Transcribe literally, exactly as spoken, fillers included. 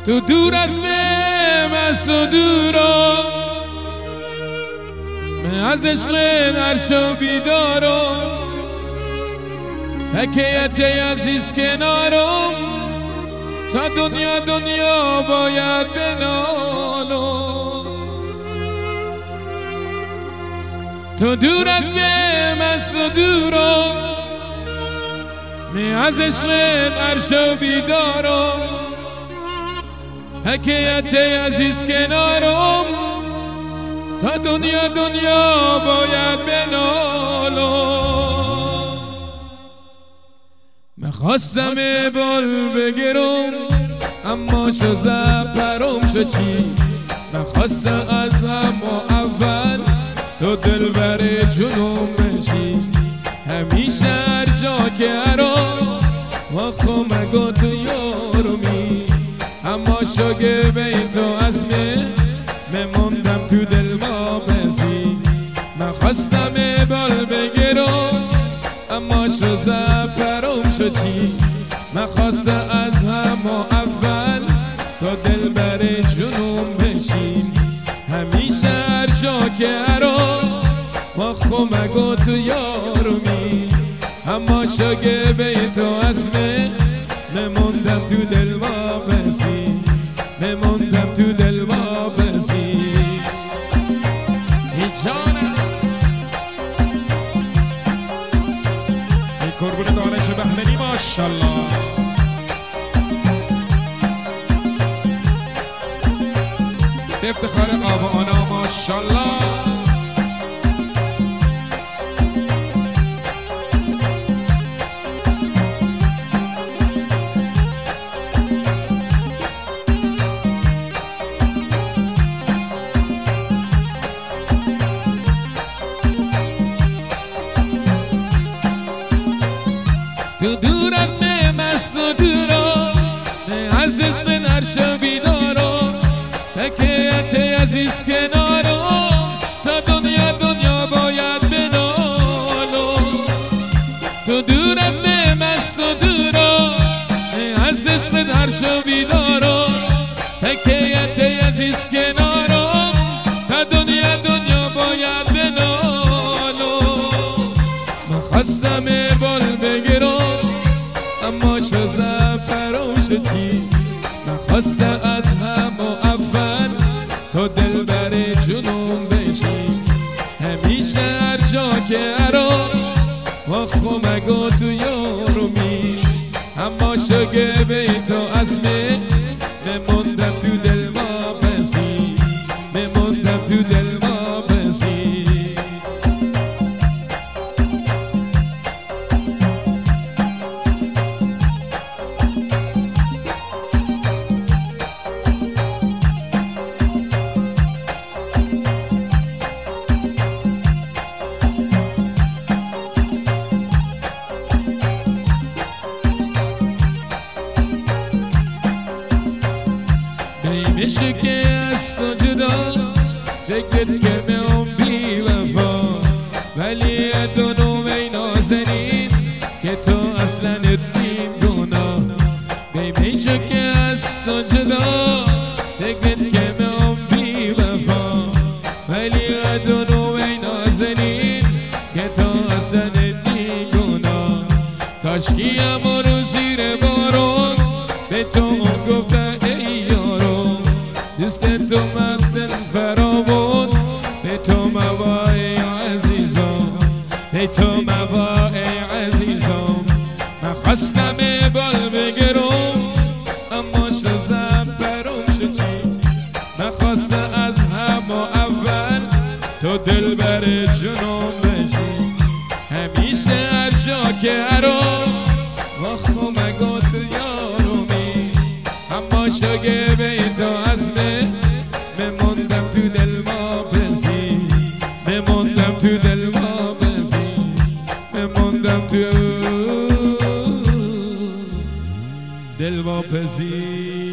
تو دور از من بس و دورم، من از عشق عرش و بیدارم، حکایت عزیز کنارم، تا دنیا دنیا باید بنالم. تو دور از من بس و دورم، من از عشق عرش و بیدارم، حکایت عزیز کنارم، تا دنیا دنیا باید بنالم. میخواستم بال بگیرم اما شو زپرم شو چی، میخواستم از همه اول تو دل بر جنوم بشی، همیشه هر جا که ارام و خمگو تو یارمی، اما شگه بین تو از من مموندم تو دل ما بزی. میخواستم بال بگیرم اما شو زپرم شو چی، میخواستم از همه اول تو دل بر جنوم بشی، همیشه هر جا که ارام ما خمگو تو یارمی، اما شگه بین تو از من مموندم تو دل ما بزی، مموندم تو دل ما بزی. ای جانم ای قربون دانش بهمنی ماشالله. افتخار آب آنا ماشالله. تو دور از من مست و دورم، من از عشق عرش و بیدارم، حکایت عزیز کنارم، تا دنیا دنیا باید بنالم. تو دور از من مست و دورم، من از عشق عرش و بیدارم، حکایت عزیز کنارم، تا دنیا دنیا باید بنالم. میخواستم بال بگیرم اما شو زپرم شو چی، میخواستم از همه اول تو دل بر جنوم بشی، همیشه هر جا که ارام و خمگو تو یارمی، اما شگه بین تو از من مموندم تو دل ما بزی، مموندم تو دل ما بزی. میشه که از تو جدا فکرت که میام بی وفا، ولی دونو ای نازنین که تو اصلا اتنین گناه. میشه که از تو جدا فکرت که میام بی وفا، ولی دونو ای نازنین که تو اصلا اتنین گناه. کاشکی همو رو زیر بارون به تو گفتن دست تو مستن فراون، به تو موای عزیزم، به تو موای عزیزم. میخواستم بال بگیرم اما شو زپرم شو چی، میخواستم از همه اول تو دل بر جنوم بشی، همیشه هر جا که ارام و خمگو تو یارمی، اما شگه بین تو از من مموندم تو دل ما بزی، مموندم تو دل ما بزی، مموندم تو دل ما بزی.